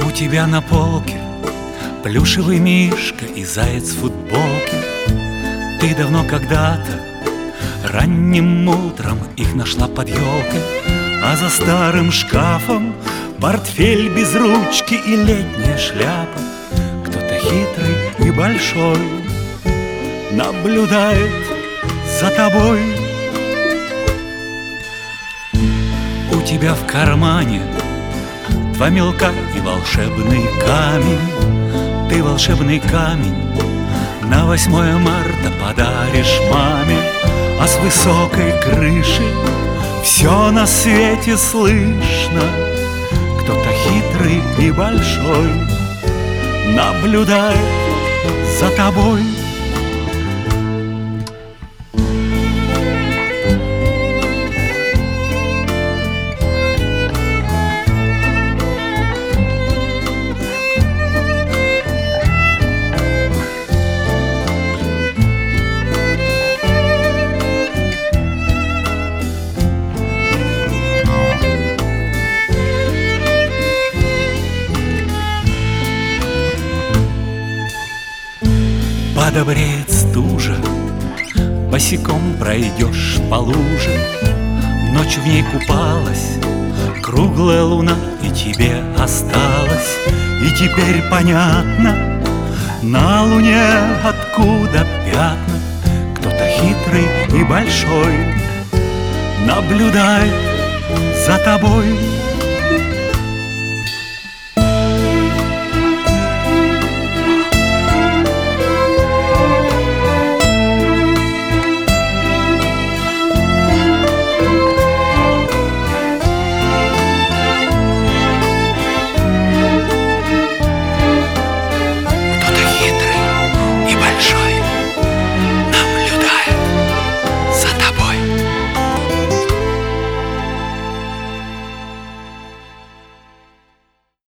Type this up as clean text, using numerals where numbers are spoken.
У тебя на полке плюшевый мишка и заяц в футболке. Ты давно когда-то ранним утром их нашла под елкой, а за старым шкафом портфель без ручки и летняя шляпа. Кто-то хитрый и большой наблюдает за тобой. У тебя в кармане два мелка и волшебный камень. Ты волшебный камень на 8 марта подаришь маме, а с высокой крыши все на свете слышно. Кто-то хитрый и большой наблюдает за тобой. Подобреет стужа, босиком пройдешь по луже. Ночь в ней купалась круглая луна, и тебе осталось. И теперь понятно на луне, откуда пятна. Кто-то хитрый и большой наблюдает за тобой.